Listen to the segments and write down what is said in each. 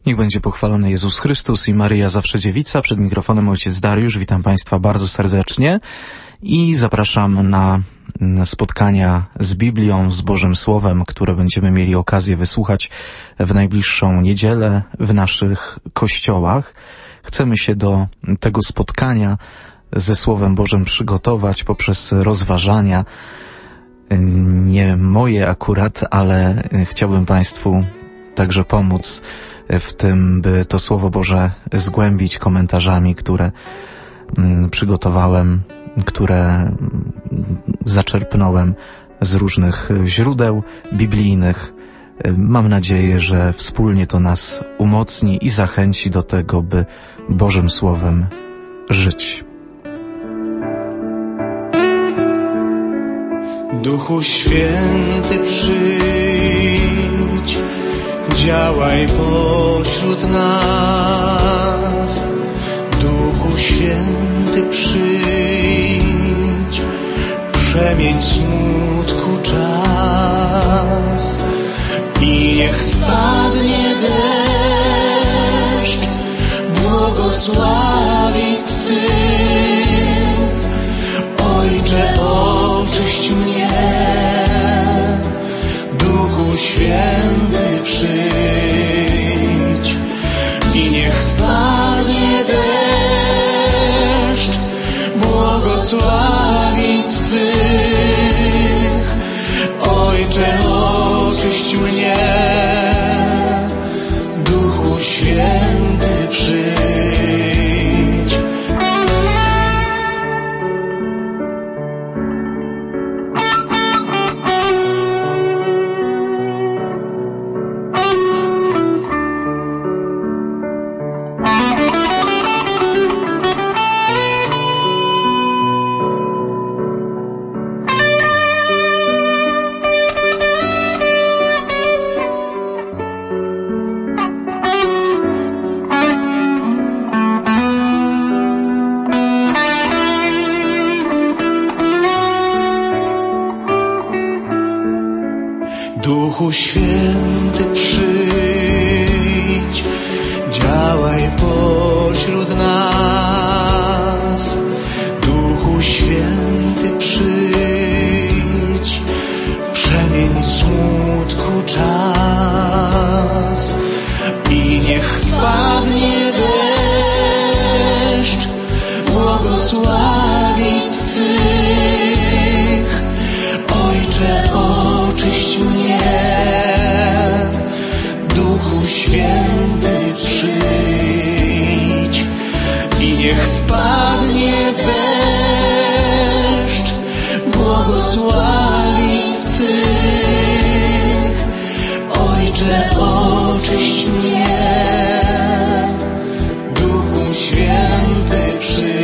Niech będzie pochwalony Jezus Chrystus i Maryja Zawsze Dziewica. Przed mikrofonem ojciec Dariusz. Witam Państwa bardzo serdecznie i zapraszam na spotkania z Biblią, z Bożym Słowem, które będziemy mieli okazję wysłuchać w najbliższą niedzielę w naszych kościołach. Chcemy się do tego spotkania ze Słowem Bożym przygotować poprzez rozważania, nie moje akurat, ale chciałbym Państwu także pomóc w tym, by to Słowo Boże zgłębić komentarzami, które przygotowałem, które zaczerpnąłem z różnych źródeł biblijnych. Mam nadzieję, że wspólnie to nas umocni i zachęci do tego, by Bożym Słowem żyć. Duchu Święty, przyjdź, działaj pośród nas. Duchu Święty, przyjdź, przemień smutku czas. I niech spadnie deszcz błogosławieństw Twych. Ojcze, oczyść mnie, Duchu Święty, przyjdź. I niech spadnie deszcz błogosławieństw Twych. Ojcze, oczyść mnie, Duchu Święty, przyjdź. Duchu Święty, przyjdź, działaj pośród nas. Duchu Święty, przyjdź, przemień smutku czas. I niech spadnie deszcz błogosławieństw Twych. Ojcze, oczyść mnie, Duchu Święty, przyjdź. I niech spadnie deszcz błogosławieństw Twych. Ojcze, oczyść mnie, Duchu Święty, przyjdź.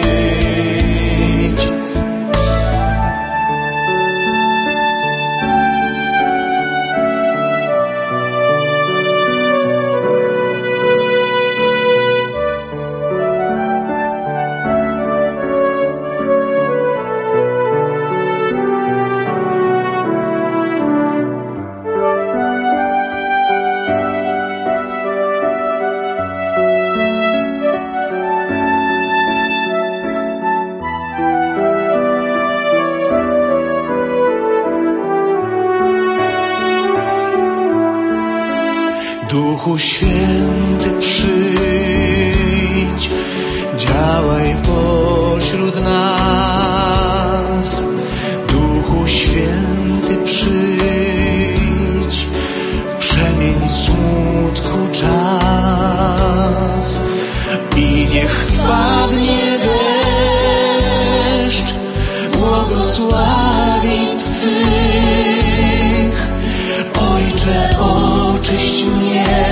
Duchu Święty, przyjdź, działaj pośród nas. Duchu Święty, przyjdź, przemień smutku czas. I niech spadnie deszcz błogosławieństw Twych. Ojcze, oczyść mnie,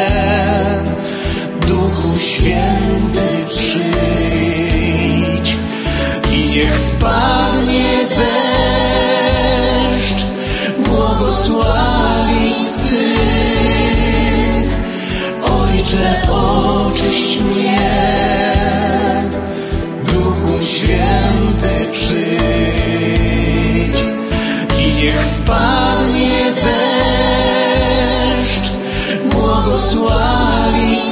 Duchu Święty, przyjdź. I niech spadnie deszcz błogosławieństw Twych. Ojcze, oczyść mnie, Duchu Święty, przyjdź. I niech spadnie deszcz błogosławieństw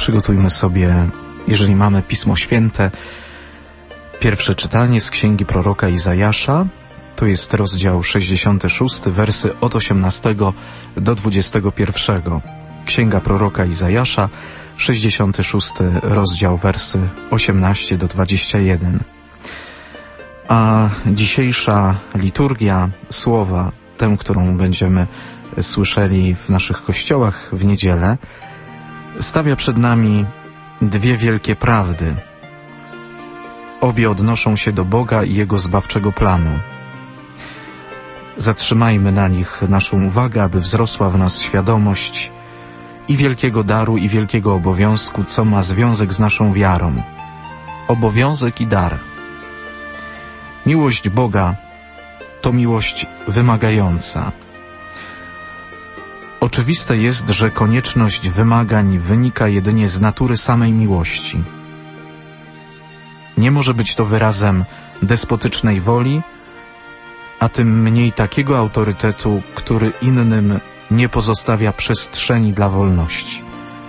Przygotujmy sobie, jeżeli mamy Pismo Święte, pierwsze czytanie z Księgi proroka Izajasza. To jest rozdział 66, wersy od 18 do 21. Księga proroka Izajasza, 66 rozdział, wersy 18 do 21. A dzisiejsza liturgia słowa, tę, którą będziemy słyszeli w naszych kościołach w niedzielę, stawia przed nami dwie wielkie prawdy. Obie odnoszą się do Boga i Jego zbawczego planu. Zatrzymajmy na nich naszą uwagę, aby wzrosła w nas świadomość i wielkiego daru, i wielkiego obowiązku, co ma związek z naszą wiarą. Obowiązek i dar. Miłość Boga to miłość wymagająca. Oczywiste jest, że konieczność wymagań wynika jedynie z natury samej miłości. Nie może być to wyrazem despotycznej woli, a tym mniej takiego autorytetu, który innym nie pozostawia przestrzeni dla wolności.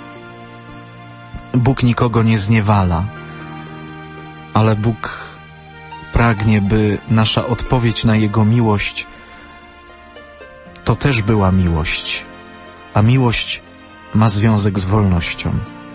Bóg nikogo nie zniewala, ale Bóg pragnie, by nasza odpowiedź na Jego miłość to też była miłość, a miłość ma związek z wolnością.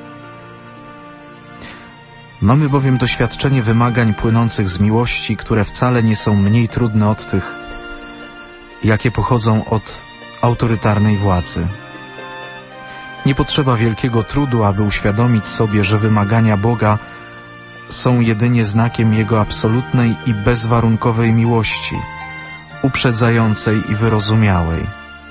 Mamy bowiem doświadczenie wymagań płynących z miłości, które wcale nie są mniej trudne od tych, jakie pochodzą od autorytarnej władzy. Nie potrzeba wielkiego trudu, aby uświadomić sobie, że wymagania Boga są jedynie znakiem Jego absolutnej i bezwarunkowej miłości, uprzedzającej i wyrozumiałej.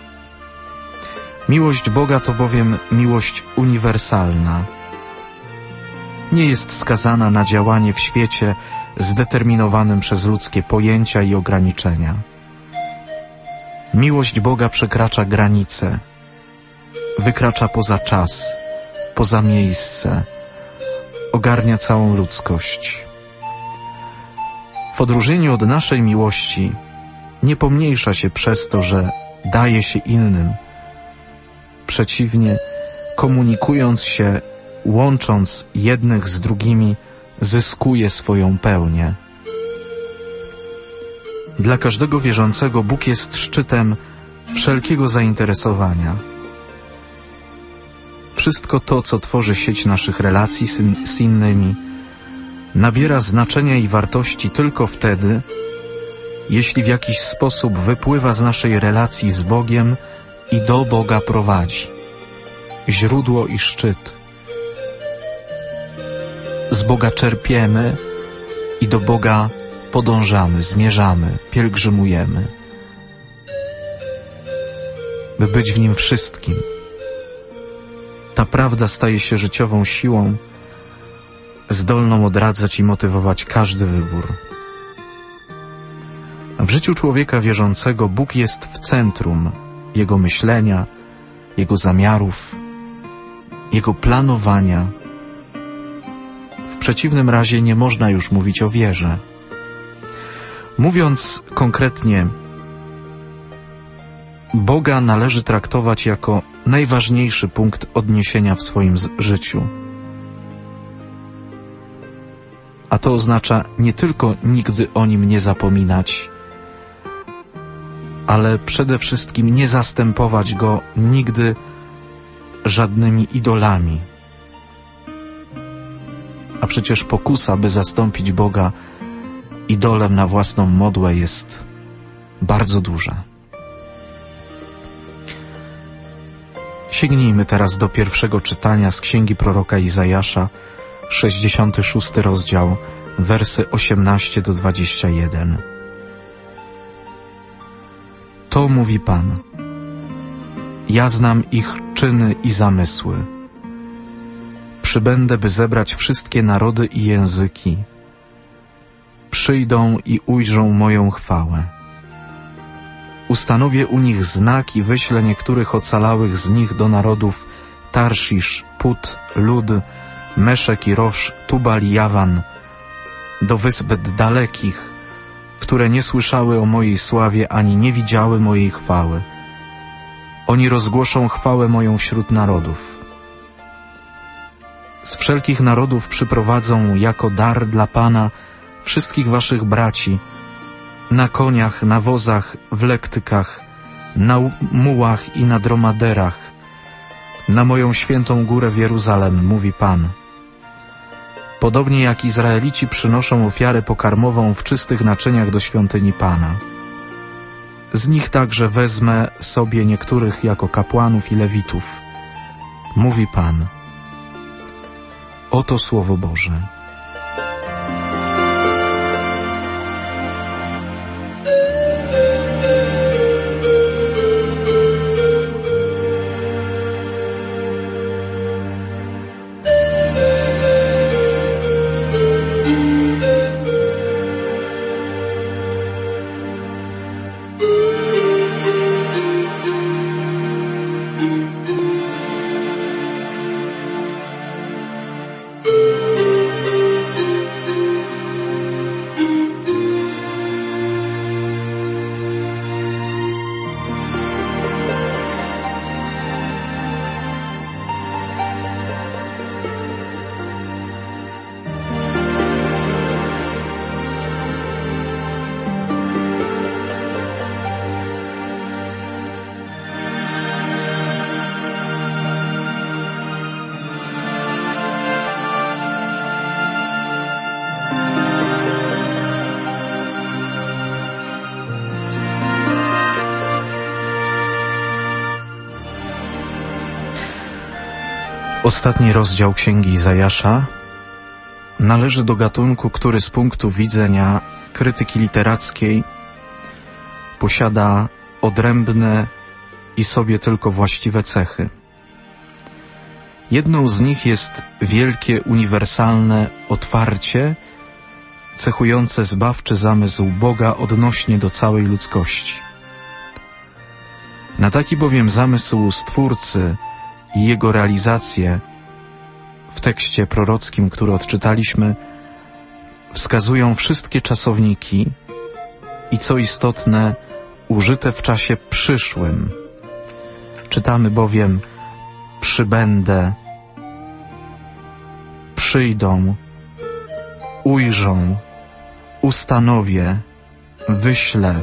Miłość Boga to bowiem miłość uniwersalna. Nie jest skazana na działanie w świecie zdeterminowanym przez ludzkie pojęcia i ograniczenia. Miłość Boga przekracza granice, wykracza poza czas, poza miejsce, ogarnia całą ludzkość. W odróżnieniu od naszej miłości nie pomniejsza się przez to, że daje się innym. Przeciwnie, komunikując się, łącząc jednych z drugimi, zyskuje swoją pełnię. Dla każdego wierzącego Bóg jest szczytem wszelkiego zainteresowania. Wszystko to, co tworzy sieć naszych relacji z innymi, nabiera znaczenia i wartości tylko wtedy, jeśli w jakiś sposób wypływa z naszej relacji z Bogiem i do Boga prowadzi. Źródło i szczyt. Z Boga czerpiemy i do Boga podążamy, zmierzamy, pielgrzymujemy, by być w Nim wszystkim. Ta prawda staje się życiową siłą, zdolną odradzać i motywować każdy wybór. W życiu człowieka wierzącego Bóg jest w centrum jego myślenia, jego zamiarów, jego planowania. W przeciwnym razie nie można już mówić o wierze. Mówiąc konkretnie, Boga należy traktować jako najważniejszy punkt odniesienia w swoim życiu. A to oznacza nie tylko nigdy o Nim nie zapominać, ale przede wszystkim nie zastępować Go nigdy żadnymi idolami. A przecież pokusa, by zastąpić Boga idolem na własną modłę, jest bardzo duża. Sięgnijmy teraz do pierwszego czytania z Księgi proroka Izajasza, 66 rozdział, wersy 18 do 21. To mówi Pan: ja znam ich czyny i zamysły. Przybędę, by zebrać wszystkie narody i języki. Przyjdą i ujrzą moją chwałę. Ustanowię u nich znak i wyślę niektórych ocalałych z nich do narodów Tarszisz, Put, Lud, Meszek i Rosz, Tubal i Jawan, do wysp dalekich, które nie słyszały o mojej sławie ani nie widziały mojej chwały. Oni rozgłoszą chwałę moją wśród narodów. z wszelkich narodów przyprowadzą jako dar dla Pana wszystkich waszych braci, na koniach, na wozach, w lektykach, na mułach i na dromaderach, na moją świętą górę w Jeruzalem, mówi Pan. Podobnie jak Izraelici przynoszą ofiarę pokarmową w czystych naczyniach do świątyni Pana. Z nich także wezmę sobie niektórych jako kapłanów i lewitów, mówi Pan. Oto Słowo Boże. Ostatni rozdział Księgi Izajasza należy do gatunku, który z punktu widzenia krytyki literackiej posiada odrębne i sobie tylko właściwe cechy. Jedną z nich jest wielkie, uniwersalne otwarcie, cechujące zbawczy zamysł Boga odnośnie do całej ludzkości. Na taki bowiem zamysł Stwórcy i jego realizację w tekście prorockim, który odczytaliśmy, wskazują wszystkie czasowniki i, co istotne, użyte w czasie przyszłym. Czytamy bowiem: przybędę, przyjdą, ujrzą, ustanowię, wyślę,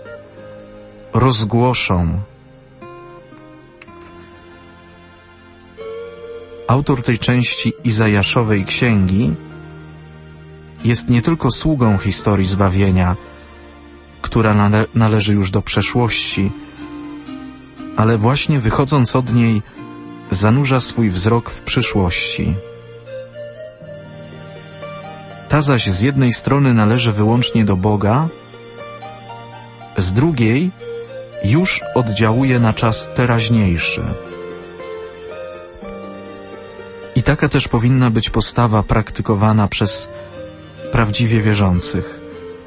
rozgłoszą. Autor tej części Izajaszowej księgi jest nie tylko sługą historii zbawienia, która należy już do przeszłości, ale właśnie wychodząc od niej zanurza swój wzrok w przyszłości. Ta zaś z jednej strony należy wyłącznie do Boga, z drugiej już oddziałuje na czas teraźniejszy. I taka też powinna być postawa praktykowana przez prawdziwie wierzących.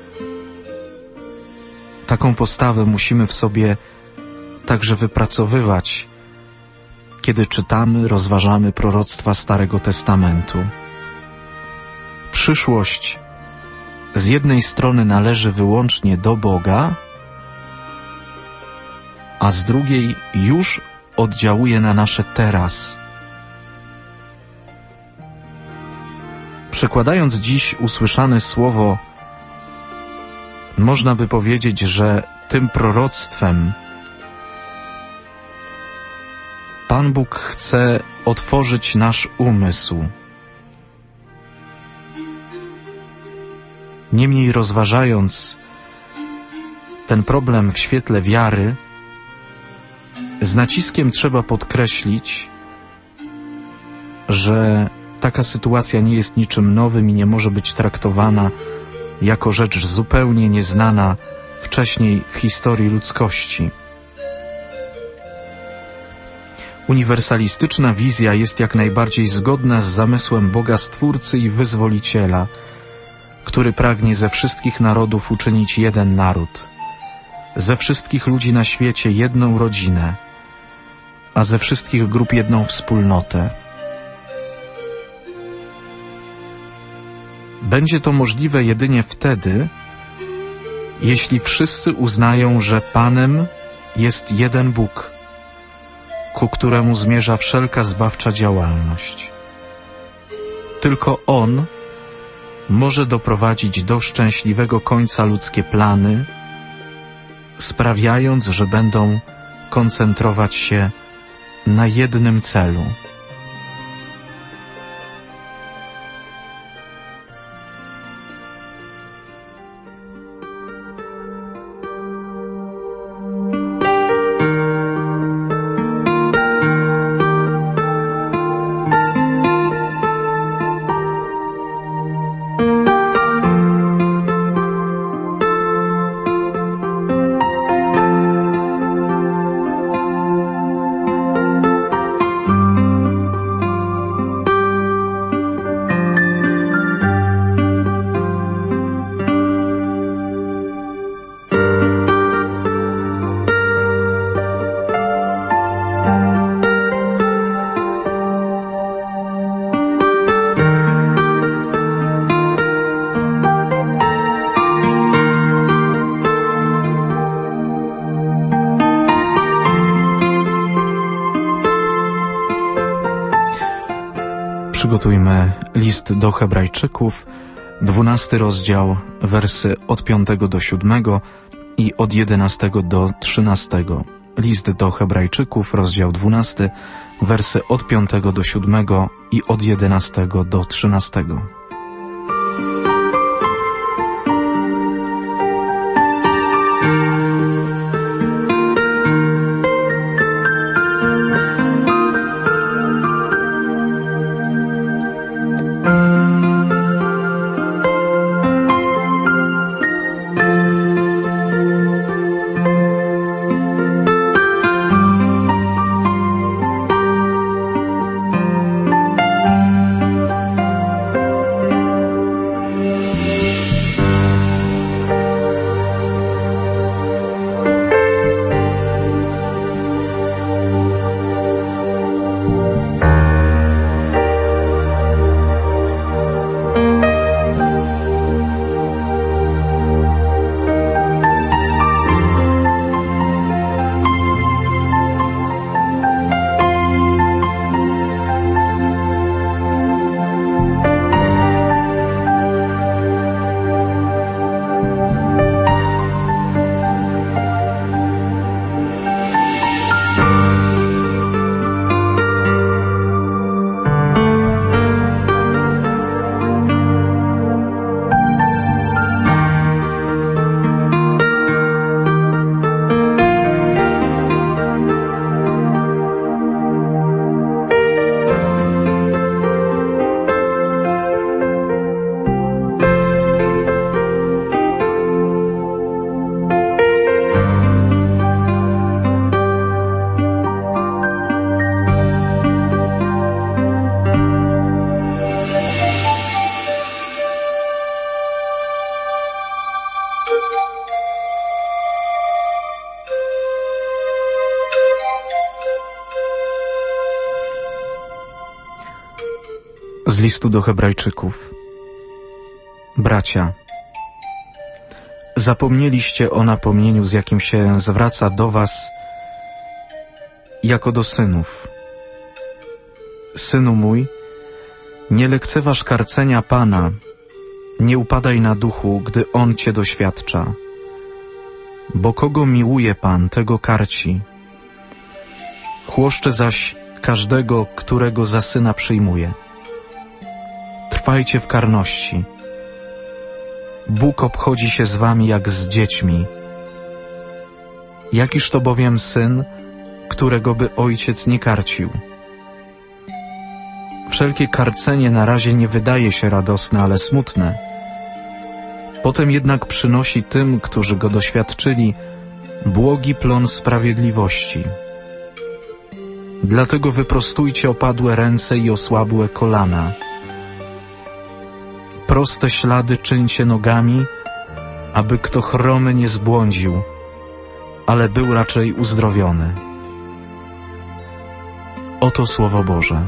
Taką postawę musimy w sobie także wypracowywać, kiedy czytamy, rozważamy proroctwa Starego Testamentu. Przyszłość z jednej strony należy wyłącznie do Boga, a z drugiej już oddziałuje na nasze teraz. Przekładając dziś usłyszane słowo, można by powiedzieć, że tym proroctwem Pan Bóg chce otworzyć nasz umysł. Niemniej, rozważając ten problem w świetle wiary, z naciskiem trzeba podkreślić, że taka sytuacja nie jest niczym nowym i nie może być traktowana jako rzecz zupełnie nieznana wcześniej w historii ludzkości. Uniwersalistyczna wizja jest jak najbardziej zgodna z zamysłem Boga Stwórcy i Wyzwoliciela, który pragnie ze wszystkich narodów uczynić jeden naród, ze wszystkich ludzi na świecie jedną rodzinę, a ze wszystkich grup jedną wspólnotę. Będzie to możliwe jedynie wtedy, jeśli wszyscy uznają, że Panem jest jeden Bóg, ku któremu zmierza wszelka zbawcza działalność. Tylko On może doprowadzić do szczęśliwego końca ludzkie plany, sprawiając, że będą koncentrować się na jednym celu. Przygotujmy list do Hebrajczyków, 12 rozdział, wersy od 5 do 7 i od 11 do 13. List do Hebrajczyków, rozdział 12, wersy od 5 do 7 i od 11 do 13. Z listu do Hebrajczyków. Bracia, zapomnieliście o napomnieniu, z jakim się zwraca do was jako do synów. Synu mój, nie lekceważ karcenia Pana, nie upadaj na duchu, gdy On cię doświadcza. Bo kogo miłuje Pan, tego karci. Chłoszcze zaś każdego, którego za syna przyjmuje. Trwajcie w karności. Bóg obchodzi się z wami jak z dziećmi. Jakiż to bowiem syn, którego by ojciec nie karcił? Wszelkie karcenie na razie nie wydaje się radosne, ale smutne. Potem jednak przynosi tym, którzy go doświadczyli, błogi plon sprawiedliwości. Dlatego wyprostujcie opadłe ręce i osłabłe kolana. Proste ślady czyńcie nogami, aby kto chromy nie zbłądził, ale był raczej uzdrowiony. Oto Słowo Boże.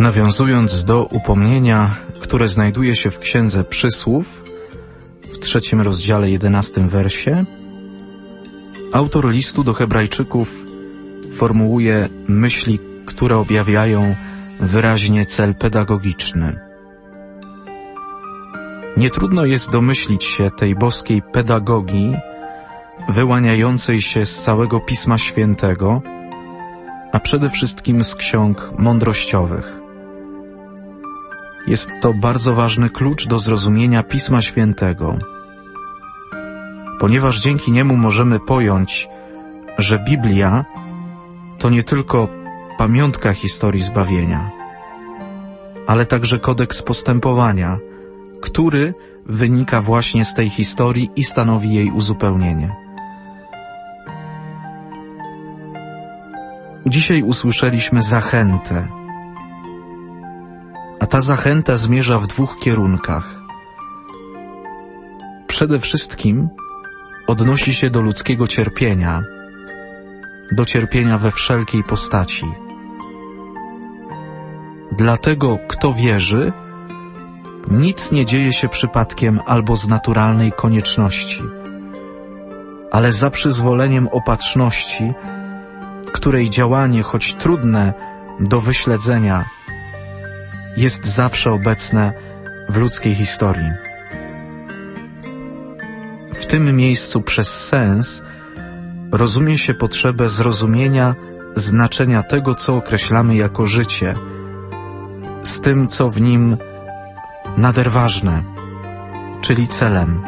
Nawiązując do upomnienia, które znajduje się w Księdze Przysłów, w 3 rozdziale 11 wersie, autor listu do Hebrajczyków formułuje myśli, które objawiają wyraźnie cel pedagogiczny. Nietrudno jest domyślić się tej boskiej pedagogii wyłaniającej się z całego Pisma Świętego, a przede wszystkim z ksiąg mądrościowych. Jest to bardzo ważny klucz do zrozumienia Pisma Świętego, ponieważ dzięki niemu możemy pojąć, że Biblia to nie tylko pamiątka historii zbawienia, ale także kodeks postępowania, który wynika właśnie z tej historii i stanowi jej uzupełnienie. Dzisiaj usłyszeliśmy zachętę, a ta zachęta zmierza w 2 kierunkach. Przede wszystkim odnosi się do ludzkiego cierpienia, do cierpienia we wszelkiej postaci. Dlatego, kto wierzy, nic nie dzieje się przypadkiem albo z naturalnej konieczności, ale za przyzwoleniem opatrzności, której działanie, choć trudne do wyśledzenia, jest zawsze obecne w ludzkiej historii. W tym miejscu przez sens rozumie się potrzebę zrozumienia znaczenia tego, co określamy jako życie, z tym, co w nim nader ważne, czyli celem.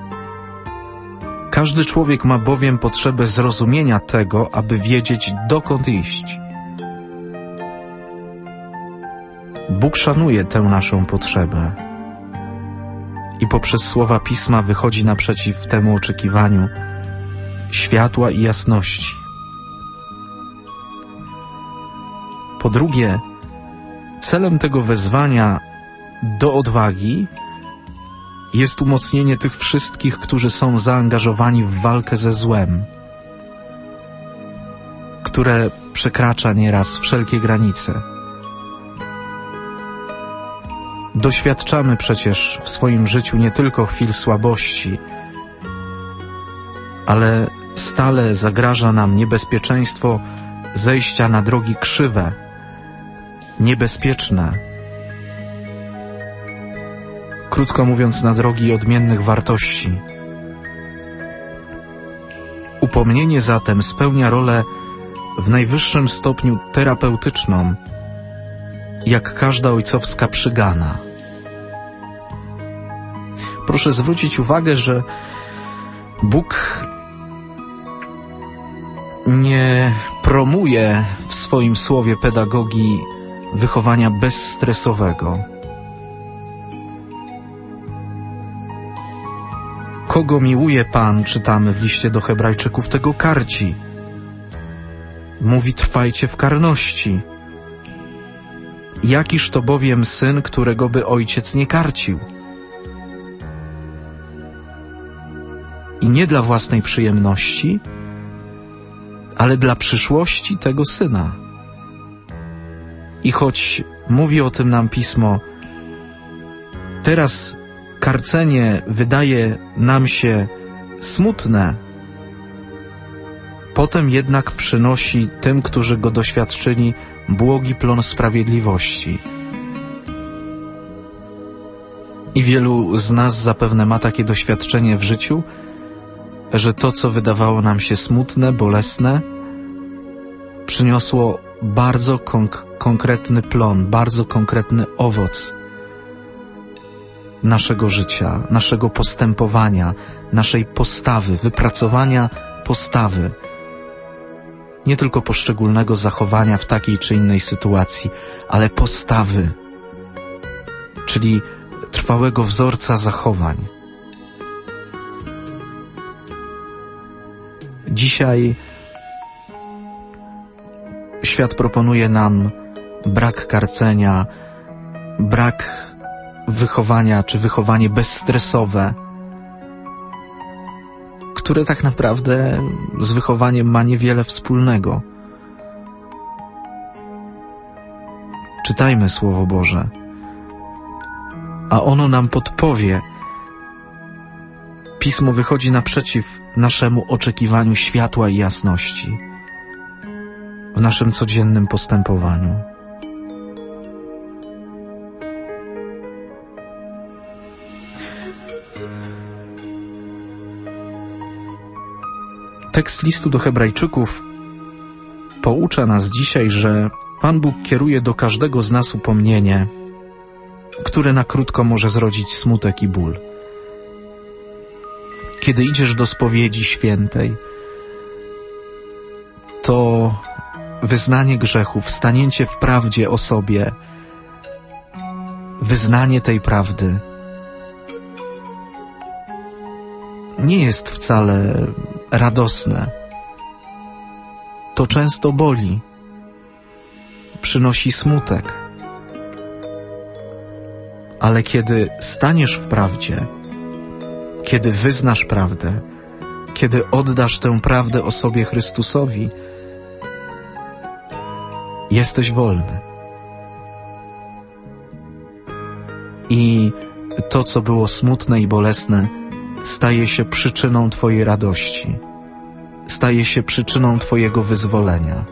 Każdy człowiek ma bowiem potrzebę zrozumienia tego, aby wiedzieć, dokąd iść. Bóg szanuje tę naszą potrzebę i poprzez słowa Pisma wychodzi naprzeciw temu oczekiwaniu światła i jasności. Po drugie, celem tego wezwania do odwagi jest umocnienie tych wszystkich, którzy są zaangażowani w walkę ze złem, które przekracza nieraz wszelkie granice. Doświadczamy przecież w swoim życiu nie tylko chwil słabości, ale stale zagraża nam niebezpieczeństwo zejścia na drogi krzywe, niebezpieczne, krótko mówiąc, na drogi odmiennych wartości. Upomnienie zatem spełnia rolę w najwyższym stopniu terapeutyczną, jak każda ojcowska przygana. Proszę zwrócić uwagę, że Bóg nie promuje w swoim słowie pedagogii wychowania bezstresowego. Kogo miłuje Pan, czytamy w liście do Hebrajczyków, tego karci. Mówi: trwajcie w karności. Jakiż to bowiem syn, którego by ojciec nie karcił? I nie dla własnej przyjemności, ale dla przyszłości tego syna. I choć mówi o tym nam Pismo, teraz karcenie wydaje nam się smutne, potem jednak przynosi tym, którzy go doświadczyli, błogi plon sprawiedliwości. I wielu z nas zapewne ma takie doświadczenie w życiu, że to, co wydawało nam się smutne, bolesne, przyniosło bardzo konkretny plon, bardzo konkretny owoc naszego życia, naszego postępowania, naszej postawy, wypracowania postawy. Nie tylko poszczególnego zachowania w takiej czy innej sytuacji, ale postawy, czyli trwałego wzorca zachowań. Dzisiaj świat proponuje nam brak karcenia, brak wychowania czy wychowanie bezstresowe, które tak naprawdę z wychowaniem ma niewiele wspólnego. Czytajmy Słowo Boże, a ono nam podpowie. Pismo wychodzi naprzeciw naszemu oczekiwaniu światła i jasności w naszym codziennym postępowaniu. Tekst listu do Hebrajczyków poucza nas dzisiaj, że Pan Bóg kieruje do każdego z nas upomnienie, które na krótko może zrodzić smutek i ból. Kiedy idziesz do spowiedzi świętej, to wyznanie grzechów, stanięcie w prawdzie o sobie, wyznanie tej prawdy nie jest wcale radosne. To często boli, przynosi smutek. Ale kiedy staniesz w prawdzie, kiedy wyznasz prawdę, kiedy oddasz tę prawdę o sobie Chrystusowi, jesteś wolny. I to, co było smutne i bolesne, staje się przyczyną Twojej radości, staje się przyczyną Twojego wyzwolenia.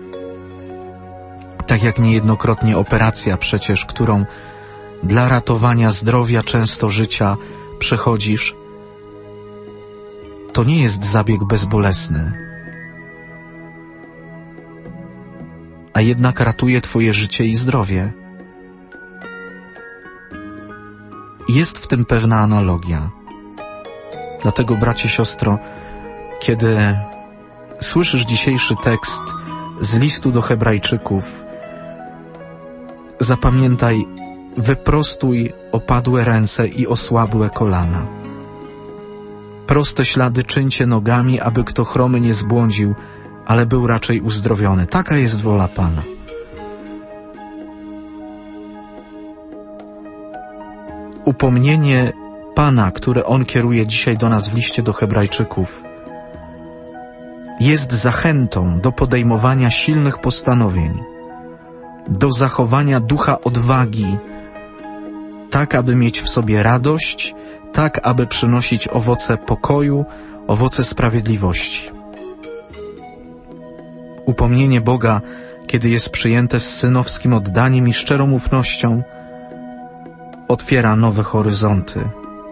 Tak jak niejednokrotnie operacja przecież, którą dla ratowania zdrowia, często życia, przechodzisz, to nie jest zabieg bezbolesny, a jednak ratuje Twoje życie i zdrowie. Jest w tym pewna analogia. Dlatego, bracie, siostro, kiedy słyszysz dzisiejszy tekst z listu do Hebrajczyków, zapamiętaj, wyprostuj opadłe ręce i osłabłe kolana. Proste ślady czyńcie nogami, aby kto chromy nie zbłądził, ale był raczej uzdrowiony. Taka jest wola Pana. Upomnienie Pana, które On kieruje dzisiaj do nas w liście do Hebrajczyków, jest zachętą do podejmowania silnych postanowień, do zachowania ducha odwagi, tak aby mieć w sobie radość, tak aby przynosić owoce pokoju, owoce sprawiedliwości. Upomnienie Boga, kiedy jest przyjęte z synowskim oddaniem i szczerą ufnością, otwiera nowe horyzonty.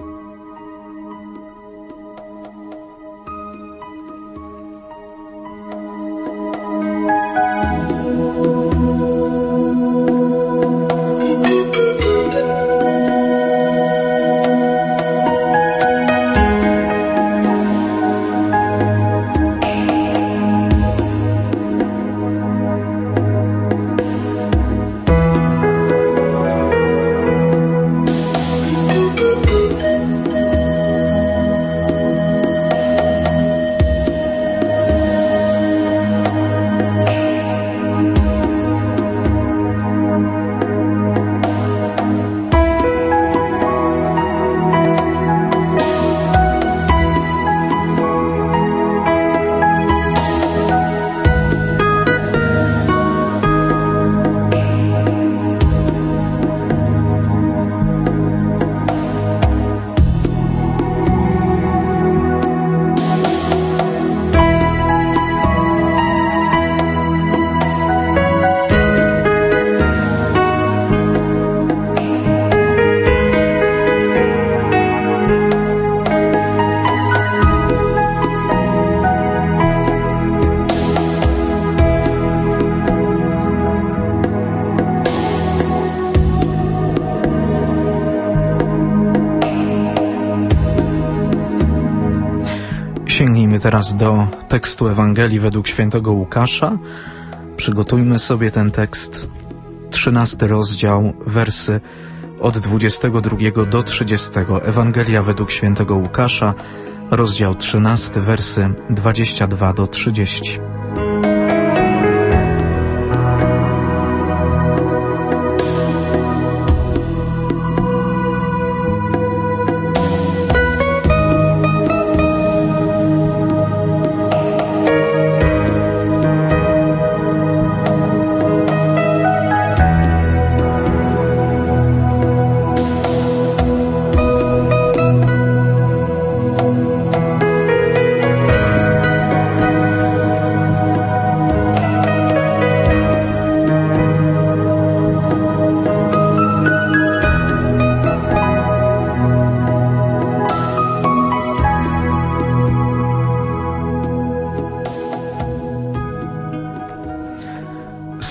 Sięgnijmy teraz do tekstu Ewangelii według świętego Łukasza. Przygotujmy sobie ten tekst. 13 rozdział, wersy od 22 do 30. Ewangelia według świętego Łukasza, rozdział 13, wersy 22 do 30.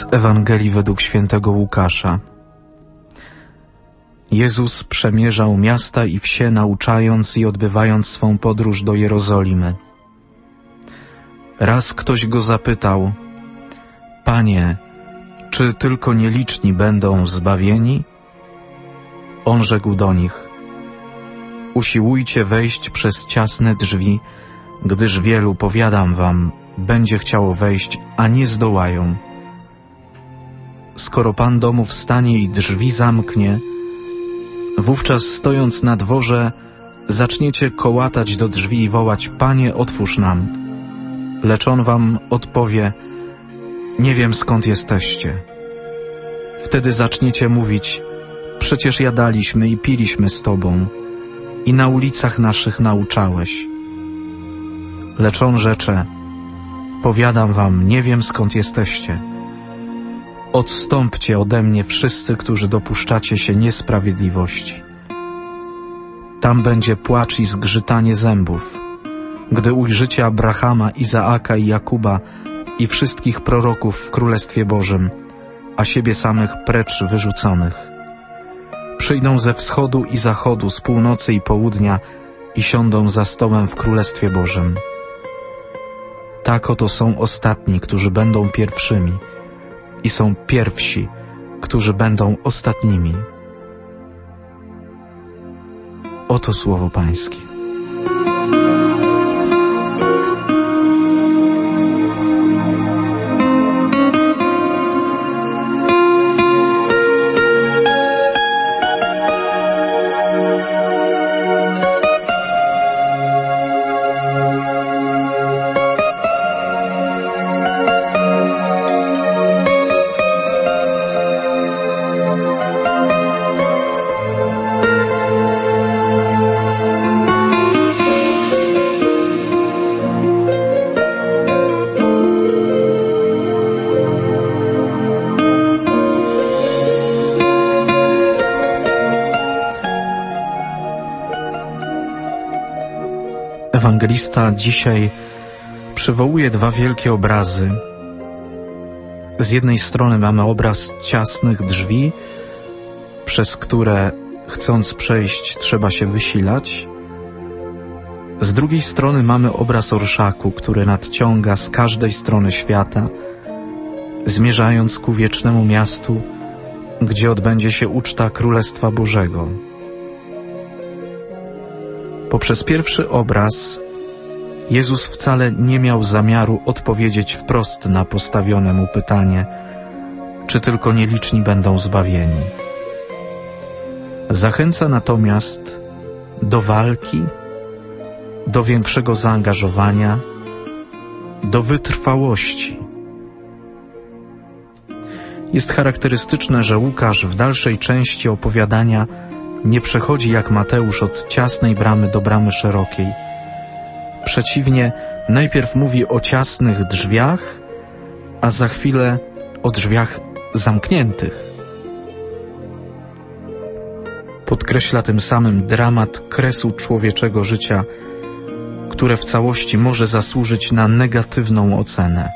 Ewangelii według świętego Łukasza. Jezus przemierzał miasta i wsie, nauczając i odbywając swą podróż do Jerozolimy. Raz ktoś go zapytał: Panie, czy tylko nieliczni będą zbawieni? On rzekł do nich: Usiłujcie wejść przez ciasne drzwi, gdyż wielu, powiadam wam, będzie chciało wejść, a nie zdołają. Skoro Pan domu wstanie i drzwi zamknie, wówczas stojąc na dworze zaczniecie kołatać do drzwi i wołać: Panie, otwórz nam. Lecz on wam odpowie: Nie wiem, skąd jesteście. Wtedy zaczniecie mówić: Przecież jadaliśmy i piliśmy z Tobą i na ulicach naszych nauczałeś. Lecz on rzecze: Powiadam wam, nie wiem, skąd jesteście. Odstąpcie ode mnie wszyscy, którzy dopuszczacie się niesprawiedliwości. Tam będzie płacz i zgrzytanie zębów, gdy ujrzycie Abrahama, Izaaka i Jakuba i wszystkich proroków w Królestwie Bożym, a siebie samych precz wyrzuconych. Przyjdą ze wschodu i zachodu, z północy i południa i siądą za stołem w Królestwie Bożym. Tak oto są ostatni, którzy będą pierwszymi, i są pierwsi, którzy będą ostatnimi. Oto słowo Pańskie. Ewangelista dzisiaj przywołuje dwa wielkie obrazy. Z jednej strony mamy obraz ciasnych drzwi, przez które, chcąc przejść, trzeba się wysilać. Z drugiej strony mamy obraz orszaku, który nadciąga z każdej strony świata, zmierzając ku wiecznemu miastu, gdzie odbędzie się uczta Królestwa Bożego. Poprzez pierwszy obraz Jezus wcale nie miał zamiaru odpowiedzieć wprost na postawione mu pytanie, czy tylko nieliczni będą zbawieni. Zachęca natomiast do walki, do większego zaangażowania, do wytrwałości. Jest charakterystyczne, że Łukasz w dalszej części opowiadania nie przechodzi jak Mateusz od ciasnej bramy do bramy szerokiej. Przeciwnie, najpierw mówi o ciasnych drzwiach, a za chwilę o drzwiach zamkniętych. Podkreśla tym samym dramat kresu człowieczego życia, które w całości może zasłużyć na negatywną ocenę.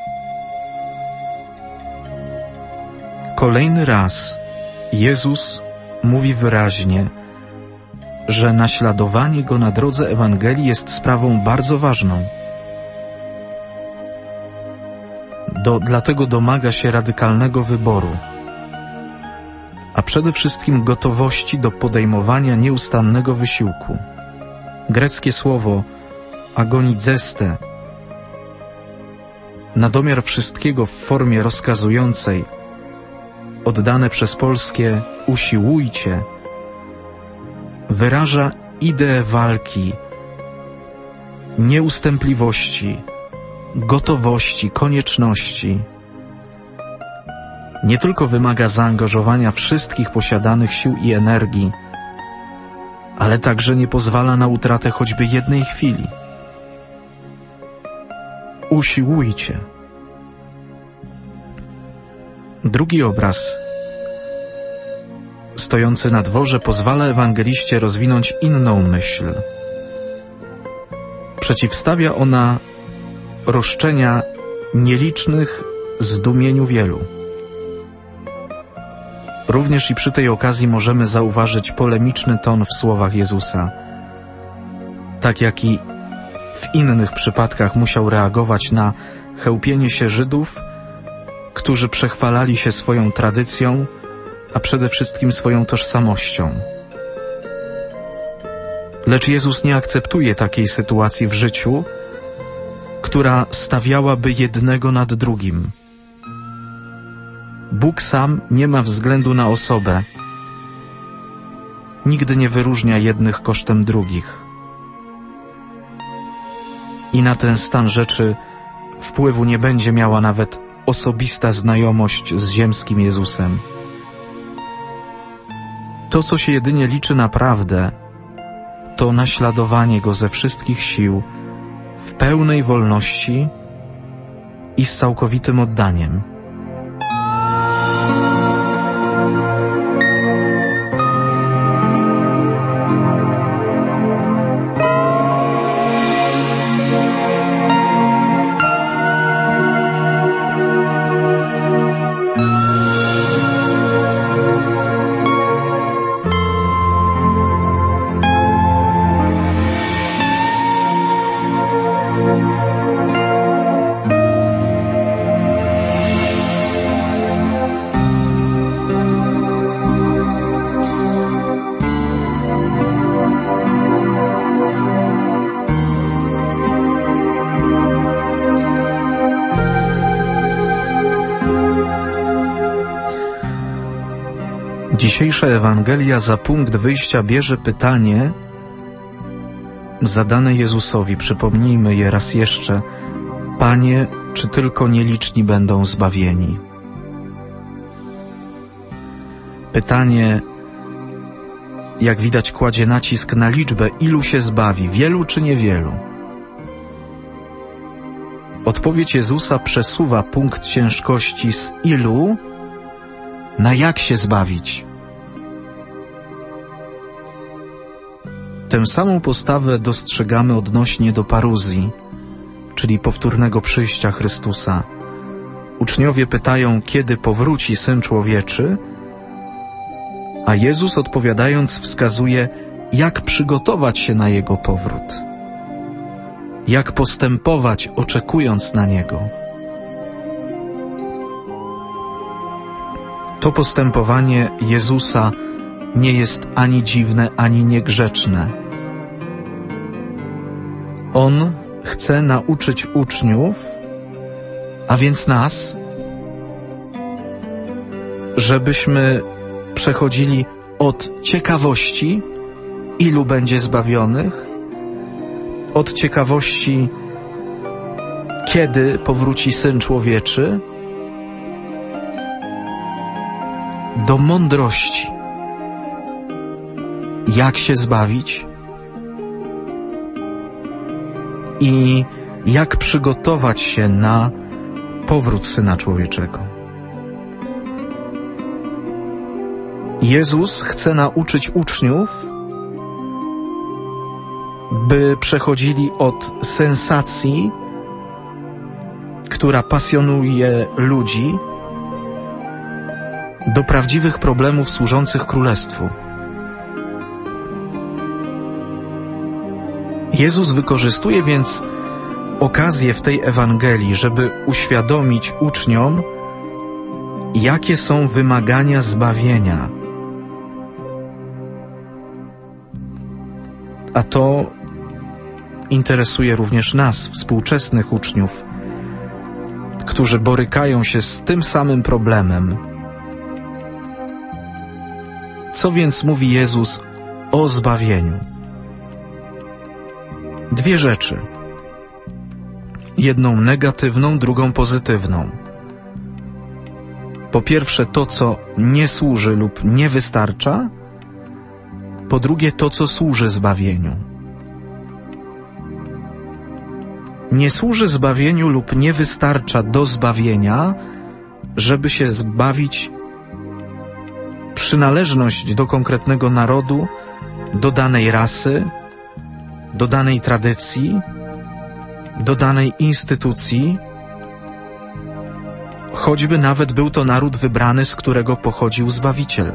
Kolejny raz Jezus mówi wyraźnie, że naśladowanie Go na drodze Ewangelii jest sprawą bardzo ważną. Dlatego domaga się radykalnego wyboru, a przede wszystkim gotowości do podejmowania nieustannego wysiłku. Greckie słowo agonizeste, na domiar wszystkiego w formie rozkazującej, oddane przez polskie usiłujcie, wyraża ideę walki, nieustępliwości, gotowości, konieczności. Nie tylko wymaga zaangażowania wszystkich posiadanych sił i energii, ale także nie pozwala na utratę choćby jednej chwili. Usiłujcie. Drugi obraz, stojący na dworze, pozwala ewangeliście rozwinąć inną myśl. Przeciwstawia ona roszczenia nielicznych zdumieniu wielu. Również i przy tej okazji możemy zauważyć polemiczny ton w słowach Jezusa. Tak jak i w innych przypadkach musiał reagować na chełpienie się Żydów, którzy przechwalali się swoją tradycją, a przede wszystkim swoją tożsamością. Lecz Jezus nie akceptuje takiej sytuacji w życiu, która stawiałaby jednego nad drugim. Bóg sam nie ma względu na osobę. Nigdy nie wyróżnia jednych kosztem drugich. I na ten stan rzeczy wpływu nie będzie miała nawet osobista znajomość z ziemskim Jezusem. To, co się jedynie liczy naprawdę, to naśladowanie Go ze wszystkich sił, w pełnej wolności i z całkowitym oddaniem. Dzisiejsza Ewangelia za punkt wyjścia bierze pytanie zadane Jezusowi. Przypomnijmy je raz jeszcze. Panie, czy tylko nieliczni będą zbawieni? Pytanie, jak widać, kładzie nacisk na liczbę, ilu się zbawi, wielu czy niewielu. Odpowiedź Jezusa przesuwa punkt ciężkości z ilu na jak się zbawić. Tę samą postawę dostrzegamy odnośnie do paruzji, czyli powtórnego przyjścia Chrystusa. Uczniowie pytają, kiedy powróci Syn Człowieczy, a Jezus odpowiadając wskazuje, jak przygotować się na Jego powrót, jak postępować, oczekując na Niego. To postępowanie Jezusa nie jest ani dziwne, ani niegrzeczne. On chce nauczyć uczniów, a więc nas, żebyśmy przechodzili od ciekawości, ilu będzie zbawionych, od ciekawości, kiedy powróci Syn Człowieczy, do mądrości. Jak się zbawić i jak przygotować się na powrót Syna Człowieczego. Jezus chce nauczyć uczniów, by przechodzili od sensacji, która pasjonuje ludzi, do prawdziwych problemów służących Królestwu. Jezus wykorzystuje więc okazję w tej Ewangelii, żeby uświadomić uczniom, jakie są wymagania zbawienia. A to interesuje również nas, współczesnych uczniów, którzy borykają się z tym samym problemem. Co więc mówi Jezus o zbawieniu? Dwie rzeczy. Jedną negatywną, drugą pozytywną. Po pierwsze to, co nie służy lub nie wystarcza. Po drugie to, co służy zbawieniu. Nie służy zbawieniu lub nie wystarcza do zbawienia, żeby się zbawić przynależność do konkretnego narodu, do danej rasy, do danej tradycji, do danej instytucji. choćby nawet był to naród wybrany, z którego pochodził Zbawiciel.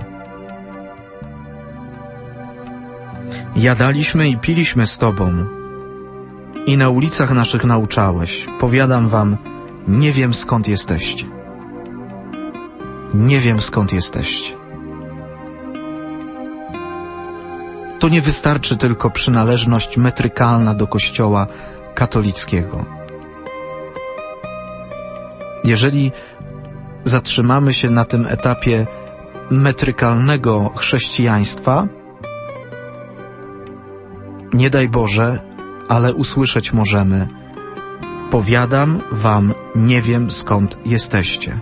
Jadaliśmy i piliśmy z Tobą i na ulicach naszych nauczałeś. Powiadam wam, nie wiem skąd jesteście. Nie wiem skąd jesteście. To nie wystarczy tylko przynależność metrykalna do Kościoła katolickiego. Jeżeli zatrzymamy się na tym etapie metrykalnego chrześcijaństwa, nie daj Boże, ale usłyszeć możemy: powiadam wam, nie wiem skąd jesteście.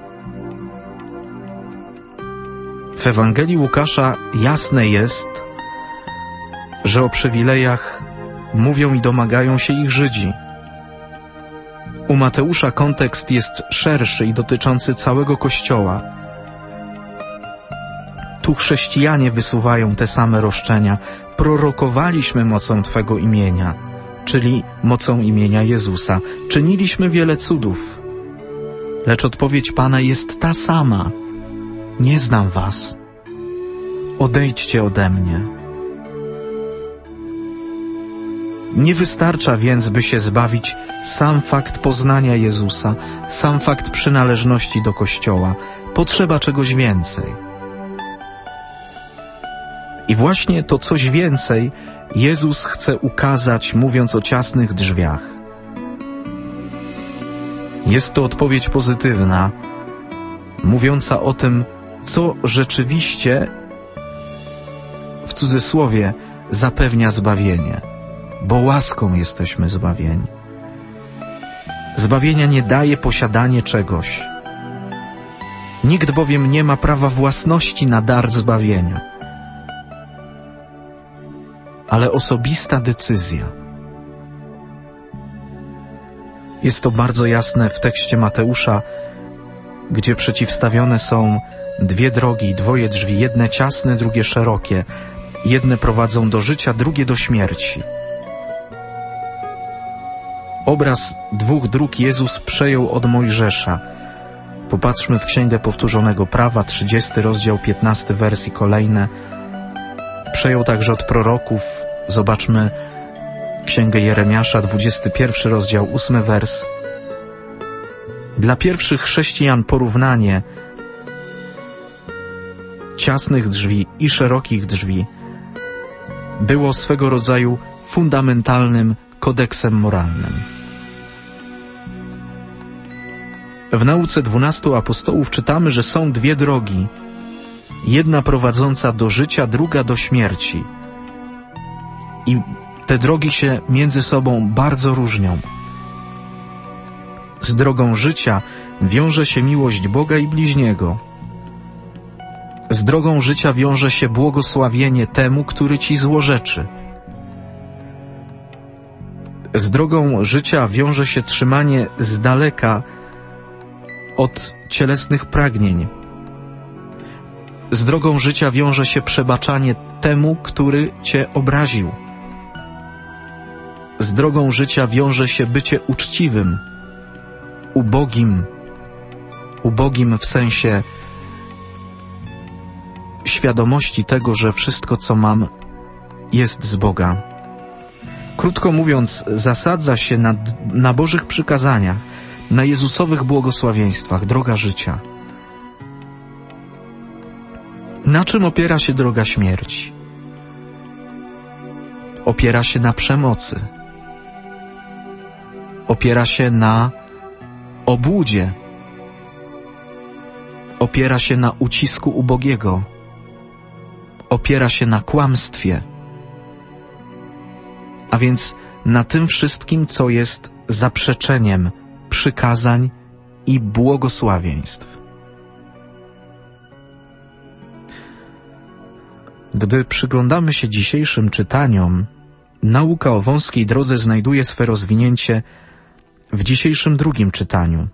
W Ewangelii Łukasza jasne jest, że o przywilejach mówią i domagają się ich Żydzi. U Mateusza kontekst jest szerszy i dotyczący całego Kościoła. Tu chrześcijanie wysuwają te same roszczenia. Prorokowaliśmy mocą Twego imienia, czyli mocą imienia Jezusa. Czyniliśmy wiele cudów. Lecz odpowiedź Pana jest ta sama. Nie znam was. Odejdźcie ode mnie. Nie wystarcza więc, by się zbawić, sam fakt poznania Jezusa, sam fakt przynależności do Kościoła. Potrzeba czegoś więcej. I właśnie to coś więcej Jezus chce ukazać, mówiąc o ciasnych drzwiach. Jest to odpowiedź pozytywna, mówiąca o tym, co rzeczywiście, w cudzysłowie, zapewnia zbawienie, bo łaską jesteśmy zbawieni. Zbawienia nie daje posiadanie czegoś. Nikt bowiem nie ma prawa własności na dar zbawienia, ale osobista decyzja. Jest to bardzo jasne w tekście Mateusza, gdzie przeciwstawione są dwie drogi, dwoje drzwi, jedne ciasne, drugie szerokie. Jedne prowadzą do życia, drugie do śmierci. Obraz dwóch dróg Jezus przejął od Mojżesza. Popatrzmy w Księgę Powtórzonego Prawa, 30 rozdział, 15 wers i kolejne. Przejął także od proroków. Zobaczmy Księgę Jeremiasza, 21 rozdział, 8 wers. Dla pierwszych chrześcijan porównanie ciasnych drzwi i szerokich drzwi było swego rodzaju fundamentalnym kodeksem moralnym. W nauce 12 apostołów czytamy, że są dwie drogi. Jedna prowadząca do życia, druga do śmierci. I te drogi się między sobą bardzo różnią. Z drogą życia wiąże się miłość Boga i bliźniego. Z drogą życia wiąże się błogosławienie temu, który ci złorzeczy. Z drogą życia wiąże się trzymanie z daleka od cielesnych pragnień. Z drogą życia wiąże się przebaczanie temu, który cię obraził. Z drogą życia wiąże się bycie uczciwym, ubogim w sensie świadomości tego, że wszystko, co mam, jest z Boga. Krótko mówiąc, zasadza się na Bożych przykazaniach, na Jezusowych błogosławieństwach, droga życia. Na czym opiera się droga śmierci? Opiera się na przemocy. Opiera się na obłudzie. Opiera się na ucisku ubogiego. Opiera się na kłamstwie. A więc na tym wszystkim, co jest zaprzeczeniem przykazań i błogosławieństw. Gdy przyglądamy się dzisiejszym czytaniom, nauka o wąskiej drodze znajduje swe rozwinięcie w dzisiejszym drugim czytaniu.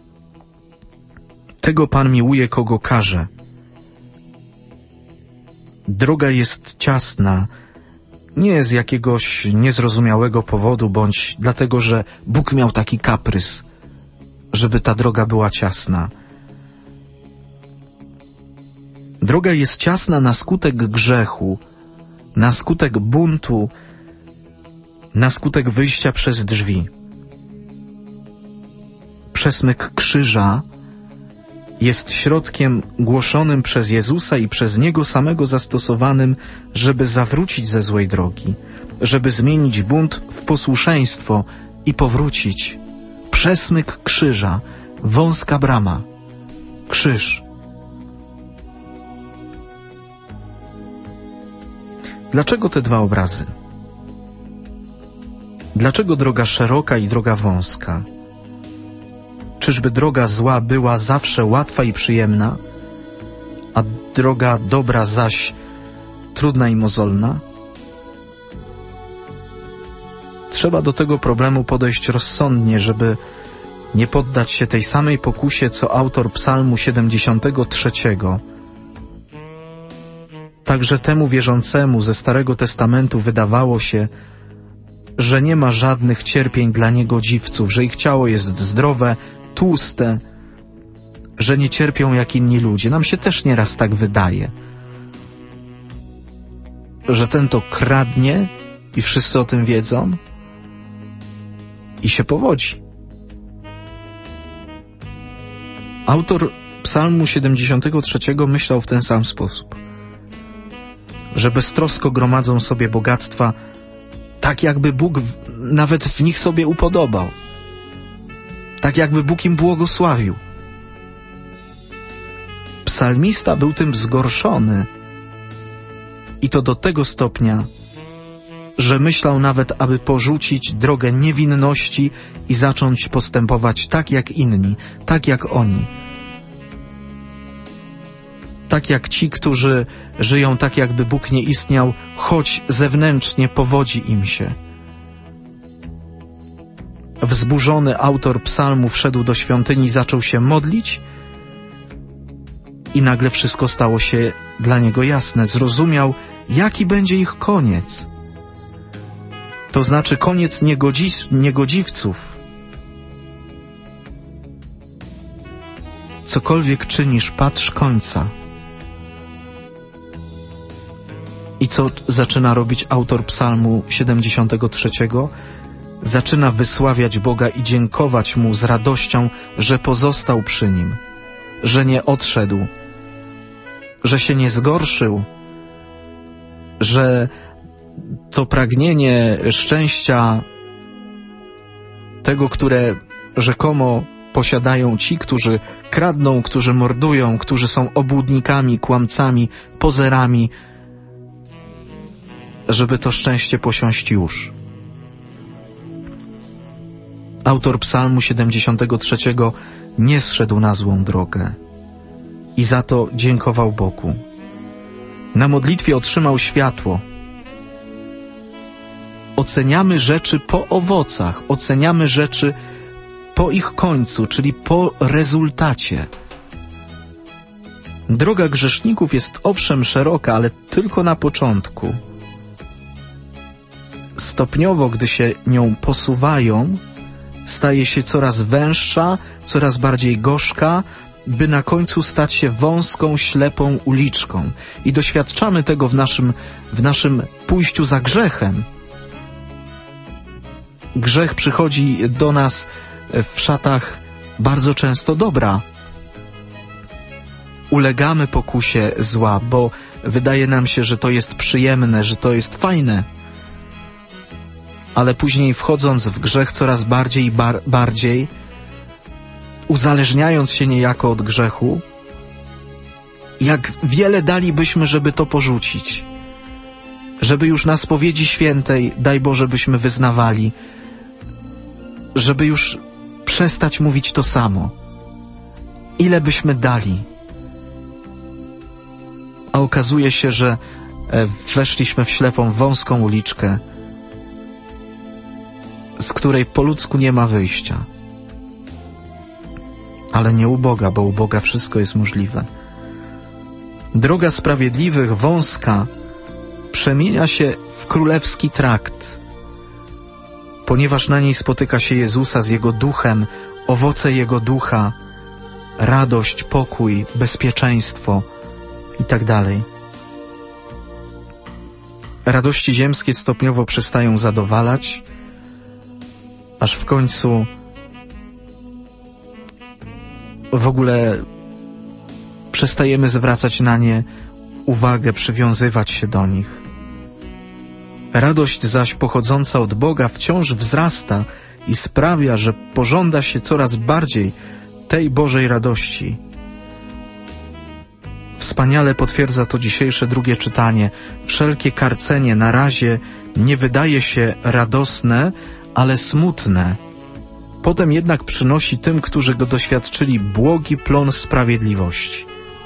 Tego Pan miłuje, kogo karze. Droga jest ciasna, nie z jakiegoś niezrozumiałego powodu, bądź dlatego, że Bóg miał taki kaprys, żeby ta droga była ciasna. Droga jest ciasna na skutek grzechu, na skutek buntu, na skutek wyjścia przez drzwi. Przesmyk krzyża jest środkiem głoszonym przez Jezusa i przez Niego samego zastosowanym, żeby zawrócić ze złej drogi, żeby zmienić bunt w posłuszeństwo i powrócić. Przesmyk krzyża, wąska brama, krzyż. Dlaczego te dwa obrazy? Dlaczego droga szeroka i droga wąska? Czyżby droga zła była zawsze łatwa i przyjemna, a droga dobra zaś trudna i mozolna? Trzeba do tego problemu podejść rozsądnie, żeby nie poddać się tej samej pokusie, co autor Psalmu 73. Także temu wierzącemu ze Starego Testamentu wydawało się, że nie ma żadnych cierpień dla niegodziwców, że ich ciało jest zdrowe, tłuste, że nie cierpią jak inni ludzie. Nam się też nieraz tak wydaje, że ten to kradnie i wszyscy o tym wiedzą i się powodzi. Autor Psalmu 73 myślał w ten sam sposób, że beztrosko gromadzą sobie bogactwa, tak jakby Bóg nawet w nich sobie upodobał, tak jakby Bóg im błogosławił. Psalmista był tym zgorszony i to do tego stopnia, że myślał nawet, aby porzucić drogę niewinności i zacząć postępować tak jak inni, tak jak oni. Tak jak ci, którzy żyją tak, jakby Bóg nie istniał, choć zewnętrznie powodzi im się. Wzburzony autor psalmu wszedł do świątyni i zaczął się modlić i nagle wszystko stało się dla niego jasne. Zrozumiał, jaki będzie ich koniec. To znaczy koniec niegodziwców. Cokolwiek czynisz, patrz końca. I co zaczyna robić autor psalmu 73? Zaczyna wysławiać Boga i dziękować Mu z radością, że pozostał przy nim, że nie odszedł, że się nie zgorszył, że to pragnienie szczęścia tego, które rzekomo posiadają ci, którzy kradną, którzy mordują, którzy są obłudnikami, kłamcami, pozerami, żeby to szczęście posiąść już. Autor psalmu 73 nie zszedł na złą drogę i za to dziękował Bogu. Na modlitwie otrzymał światło. Oceniamy rzeczy po owocach, oceniamy rzeczy po ich końcu, czyli po rezultacie. Droga grzeszników jest owszem szeroka, ale tylko na początku. Stopniowo, gdy się nią posuwają, staje się coraz węższa, coraz bardziej gorzka, by na końcu stać się wąską, ślepą uliczką. I doświadczamy tego w naszym pójściu za grzechem. Grzech przychodzi do nas w szatach bardzo często dobra. Ulegamy pokusie zła, bo wydaje nam się, że to jest przyjemne, że to jest fajne. Ale później wchodząc w grzech coraz bardziej i bardziej, uzależniając się niejako od grzechu, jak wiele dalibyśmy, żeby to porzucić. Żeby już na spowiedzi świętej, daj Boże, byśmy wyznawali, żeby już przestać mówić to samo. Ile byśmy dali? A okazuje się, że weszliśmy w ślepą, wąską uliczkę, z której po ludzku nie ma wyjścia. Ale nie u Boga, bo u Boga wszystko jest możliwe. Droga sprawiedliwych, wąska, przemienia się w królewski trakt, ponieważ na niej spotyka się Jezusa z Jego duchem, owoce Jego ducha, radość, pokój, bezpieczeństwo i tak dalej. Radości ziemskie stopniowo przestają zadowalać, aż w końcu w ogóle przestajemy zwracać na nie uwagę, przywiązywać się do nich. Radość zaś pochodząca od Boga wciąż wzrasta i sprawia, że pożąda się coraz bardziej tej Bożej radości. Wspaniale potwierdza to dzisiejsze drugie czytanie. Wszelkie karcenie na razie nie wydaje się radosne, ale smutne. Potem jednak przynosi tym, którzy go doświadczyli, błogi plon sprawiedliwości.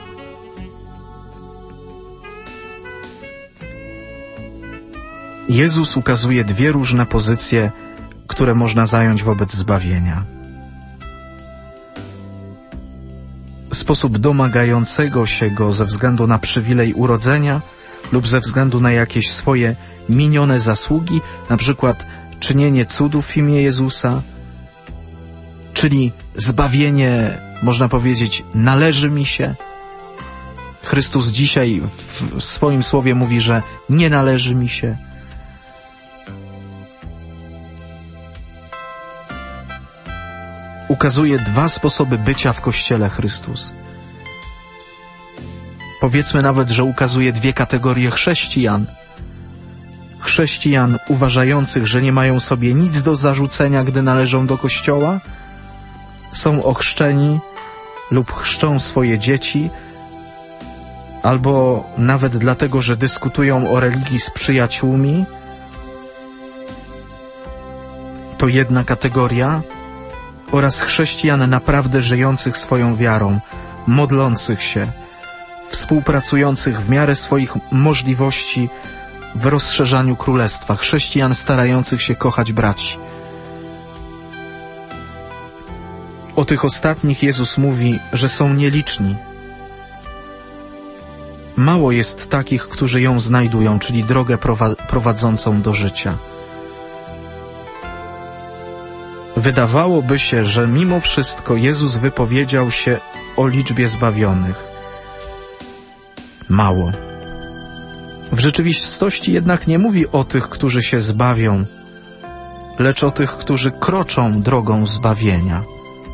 Jezus ukazuje dwie różne pozycje, które można zająć wobec zbawienia. Sposób domagającego się go ze względu na przywilej urodzenia lub ze względu na jakieś swoje minione zasługi, na przykład czynienie cudów w imię Jezusa, czyli zbawienie, można powiedzieć, należy mi się. Chrystus dzisiaj w swoim słowie mówi, że nie należy mi się. Ukazuje dwa sposoby bycia w Kościele Chrystus. Powiedzmy nawet, że ukazuje dwie kategorie chrześcijan. Chrześcijan uważających, że nie mają sobie nic do zarzucenia, gdy należą do Kościoła, są ochrzczeni lub chrzczą swoje dzieci, albo nawet dlatego, że dyskutują o religii z przyjaciółmi. To jedna kategoria. Oraz chrześcijan naprawdę żyjących swoją wiarą, modlących się, współpracujących w miarę swoich możliwości w rozszerzaniu Królestwa, chrześcijan starających się kochać braci. O tych ostatnich Jezus mówi, że są nieliczni. Mało jest takich, którzy ją znajdują, czyli drogę prowadzącą do życia. Wydawałoby się, że mimo wszystko Jezus wypowiedział się o liczbie zbawionych. Mało. W rzeczywistości jednak nie mówi o tych, którzy się zbawią, lecz o tych, którzy kroczą drogą zbawienia.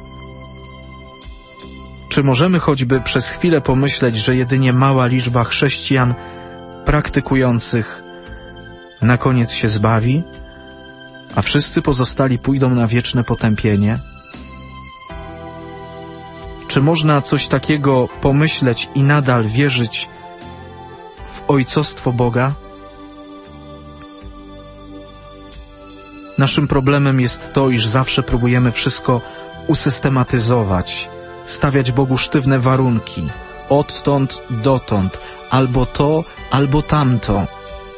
Czy możemy choćby przez chwilę pomyśleć, że jedynie mała liczba chrześcijan praktykujących na koniec się zbawi, a wszyscy pozostali pójdą na wieczne potępienie? Czy można coś takiego pomyśleć i nadal wierzyć w ojcostwo Boga? Naszym problemem jest to, iż zawsze próbujemy wszystko usystematyzować, stawiać Bogu sztywne warunki, odtąd dotąd, albo to, albo tamto.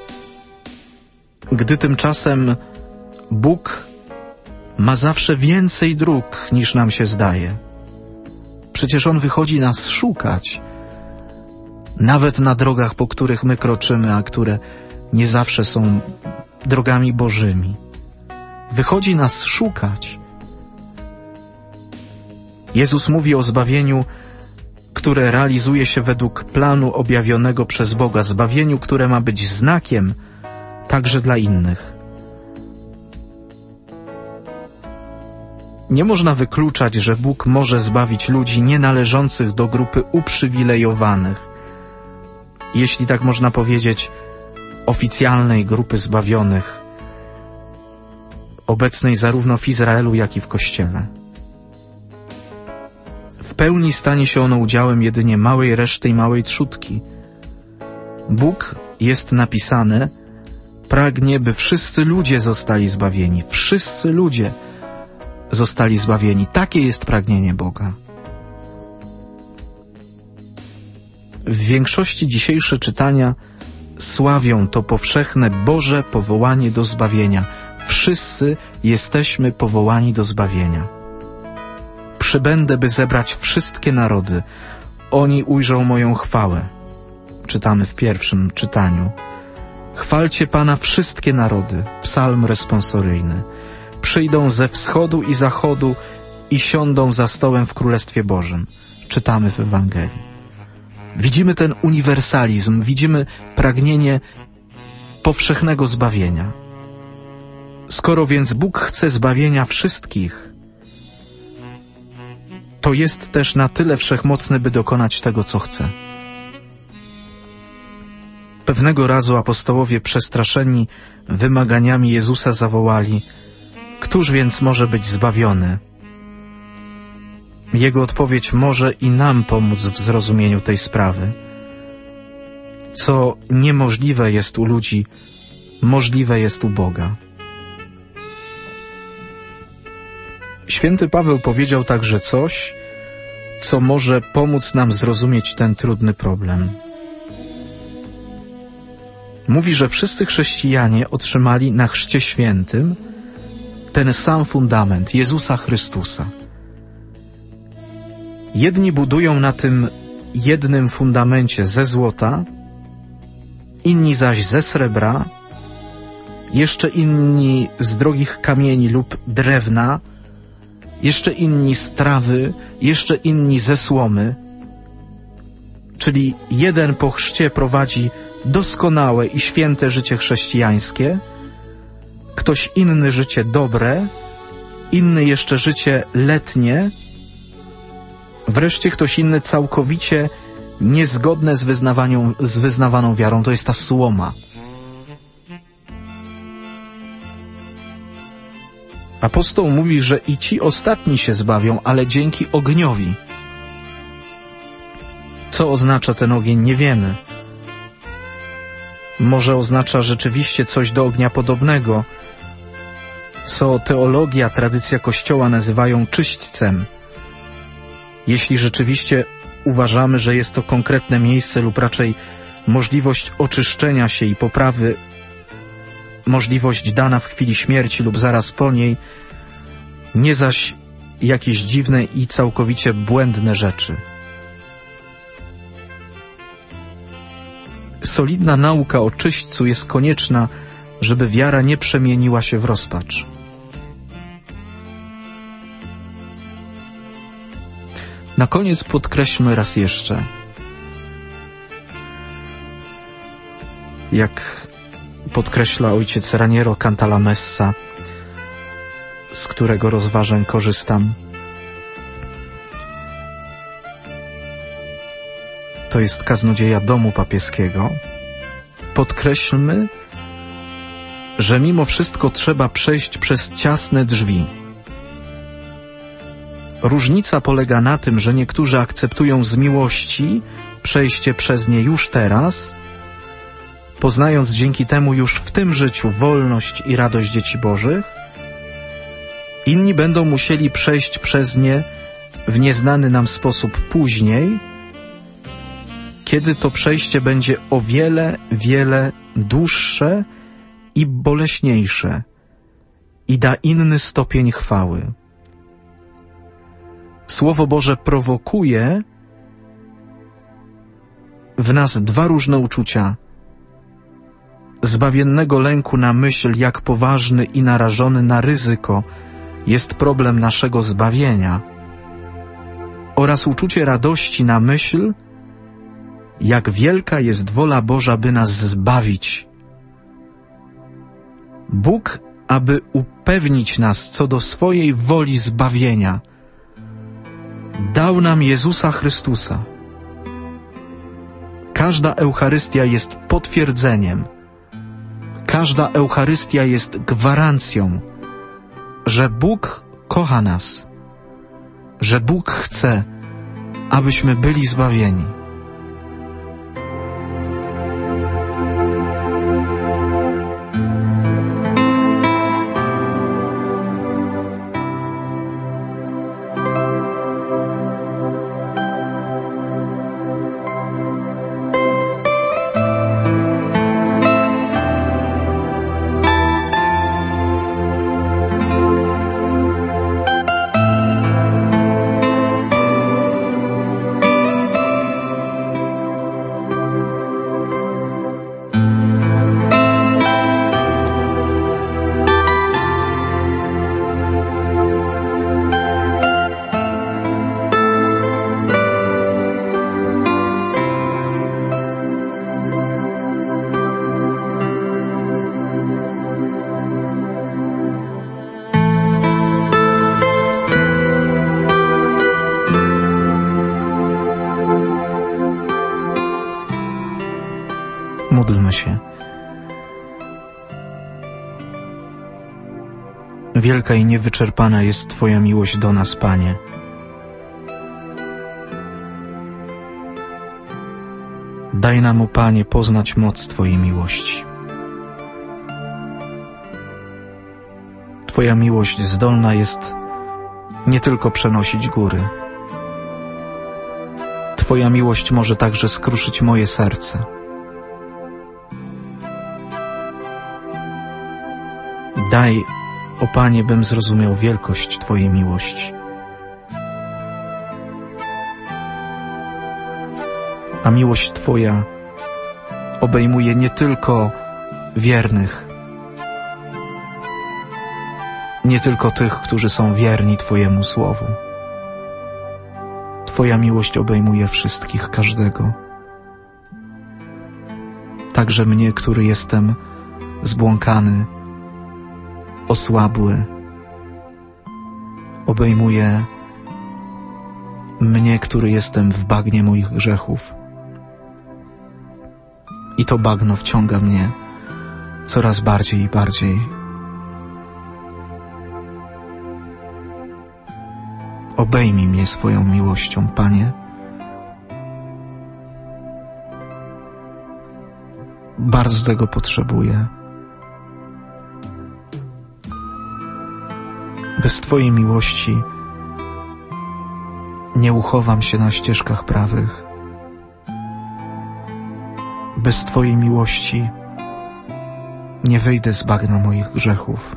Gdy tymczasem Bóg ma zawsze więcej dróg, niż nam się zdaje. Przecież On wychodzi nas szukać, nawet na drogach, po których my kroczymy, a które nie zawsze są drogami Bożymi. Wychodzi nas szukać. Jezus mówi o zbawieniu, które realizuje się według planu objawionego przez Boga, zbawieniu, które ma być znakiem także dla innych. Nie można wykluczać, że Bóg może zbawić ludzi nienależących do grupy uprzywilejowanych, jeśli tak można powiedzieć, oficjalnej grupy zbawionych, obecnej zarówno w Izraelu, jak i w Kościele. W pełni stanie się ono udziałem jedynie małej reszty i małej trzódki. Bóg, jest napisane, pragnie, by wszyscy ludzie zostali zbawieni. Wszyscy ludzie zostali zbawieni. Takie jest pragnienie Boga. W większości dzisiejsze czytania sławią to powszechne Boże powołanie do zbawienia. Wszyscy jesteśmy powołani do zbawienia. Przybędę, by zebrać wszystkie narody. Oni ujrzą moją chwałę. Czytamy w pierwszym czytaniu. Chwalcie Pana wszystkie narody. Psalm responsoryjny. Przyjdą ze wschodu i zachodu i siądą za stołem w Królestwie Bożym. Czytamy w Ewangelii. Widzimy ten uniwersalizm, widzimy pragnienie powszechnego zbawienia. Skoro więc Bóg chce zbawienia wszystkich, to jest też na tyle wszechmocny, by dokonać tego, co chce. Pewnego razu apostołowie przestraszeni wymaganiami Jezusa zawołali: „Któż więc może być zbawiony?” Jego odpowiedź może i nam pomóc w zrozumieniu tej sprawy. Co niemożliwe jest u ludzi, możliwe jest u Boga. Święty Paweł powiedział także coś, co może pomóc nam zrozumieć ten trudny problem. Mówi, że wszyscy chrześcijanie otrzymali na Chrzcie Świętym ten sam fundament, Jezusa Chrystusa. Jedni budują na tym jednym fundamencie ze złota, inni zaś ze srebra, jeszcze inni z drogich kamieni lub drewna, jeszcze inni z trawy, jeszcze inni ze słomy. Czyli jeden po chrzcie prowadzi doskonałe i święte życie chrześcijańskie, ktoś inny życie dobre, inny jeszcze życie letnie, wreszcie ktoś inny całkowicie niezgodne z wyznawaną wiarą. To jest ta słoma. Apostoł mówi, że i ci ostatni się zbawią, ale dzięki ogniowi. Co oznacza ten ogień, nie wiemy. Może oznacza rzeczywiście coś do ognia podobnego, co teologia, tradycja Kościoła nazywają czyśćcem. Jeśli rzeczywiście uważamy, że jest to konkretne miejsce lub raczej możliwość oczyszczenia się i poprawy, możliwość dana w chwili śmierci lub zaraz po niej, nie zaś jakieś dziwne i całkowicie błędne rzeczy. Solidna nauka o czyśćcu jest konieczna, żeby wiara nie przemieniła się w rozpacz. Na koniec podkreślmy raz jeszcze, jak podkreśla ojciec Raniero Cantalamessa, z którego rozważań korzystam. To jest kaznodzieja domu papieskiego. Podkreślmy, że mimo wszystko trzeba przejść przez ciasne drzwi. Różnica polega na tym, że niektórzy akceptują z miłości przejście przez nie już teraz, poznając dzięki temu już w tym życiu wolność i radość dzieci Bożych. Inni będą musieli przejść przez nie w nieznany nam sposób później, kiedy to przejście będzie o wiele, wiele dłuższe i boleśniejsze i da inny stopień chwały. Słowo Boże prowokuje w nas dwa różne uczucia. Zbawiennego lęku na myśl, jak poważny i narażony na ryzyko jest problem naszego zbawienia, oraz uczucie radości na myśl, jak wielka jest wola Boża, by nas zbawić. Bóg, aby upewnić nas co do swojej woli zbawienia, dał nam Jezusa Chrystusa. Każda Eucharystia jest potwierdzeniem, każda Eucharystia jest gwarancją, że Bóg kocha nas, że Bóg chce, abyśmy byli zbawieni. Módlmy się. Wielka i niewyczerpana jest Twoja miłość do nas, Panie. Daj nam, o Panie, poznać moc Twojej miłości. Twoja miłość zdolna jest nie tylko przenosić góry. Twoja miłość może także skruszyć moje serce. Daj, o Panie, bym zrozumiał wielkość Twojej miłości. A miłość Twoja obejmuje nie tylko wiernych, nie tylko tych, którzy są wierni Twojemu słowu. Twoja miłość obejmuje wszystkich, każdego. Także mnie, który jestem zbłąkany, osłabły. Obejmuje mnie, który jestem w bagnie moich grzechów. I to bagno wciąga mnie coraz bardziej i bardziej. Obejmij mnie swoją miłością, Panie. Bardzo tego potrzebuję. Bez Twojej miłości nie uchowam się na ścieżkach prawych. Bez Twojej miłości nie wyjdę z bagna moich grzechów.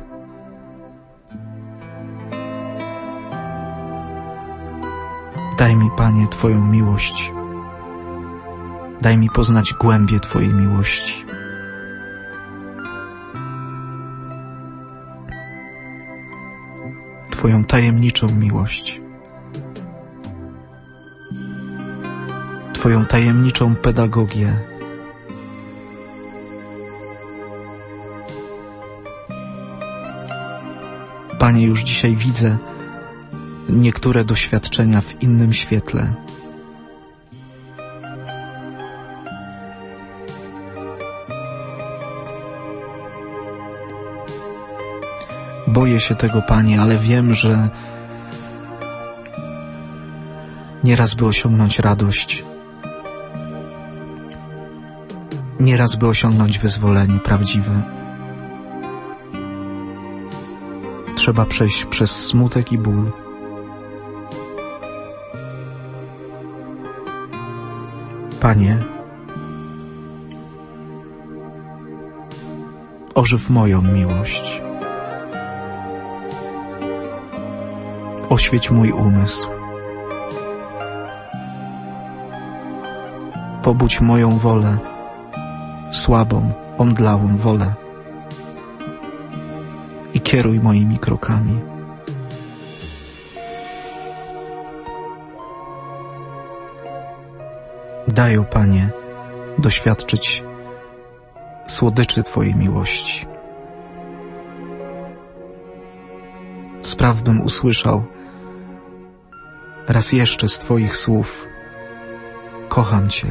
Daj mi, Panie, Twoją miłość. Daj mi poznać głębię Twojej miłości. Twoją tajemniczą miłość. Twoją tajemniczą pedagogię. Panie, już dzisiaj widzę niektóre doświadczenia w innym świetle. Boję się tego, Panie, ale wiem, że nieraz by osiągnąć radość, nieraz by osiągnąć wyzwolenie prawdziwe, trzeba przejść przez smutek i ból. Panie, ożyw moją miłość. Oświeć mój umysł. Pobudź moją wolę, słabą, omdlałą wolę i kieruj moimi krokami. Daj, o Panie, doświadczyć słodyczy Twojej miłości. Spraw, bym usłyszał raz jeszcze z Twoich słów: kocham Cię.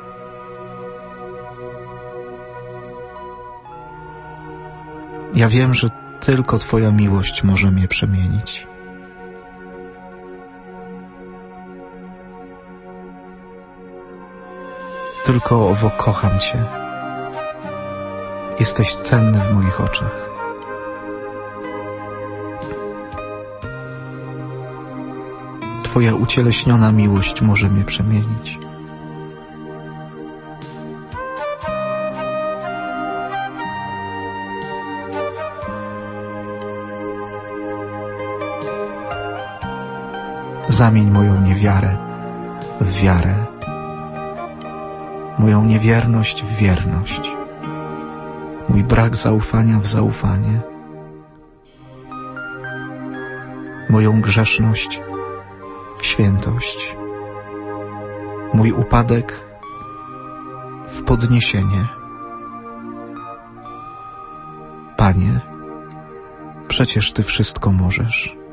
Ja wiem, że tylko Twoja miłość może mnie przemienić. Tylko owo kocham Cię. Jesteś cenny w moich oczach. Twoja ucieleśniona miłość może mnie przemienić. Zamień moją niewiarę w wiarę, moją niewierność w wierność, mój brak zaufania w zaufanie, moją grzeszność w świętość, mój upadek w podniesienie. Panie, przecież Ty wszystko możesz.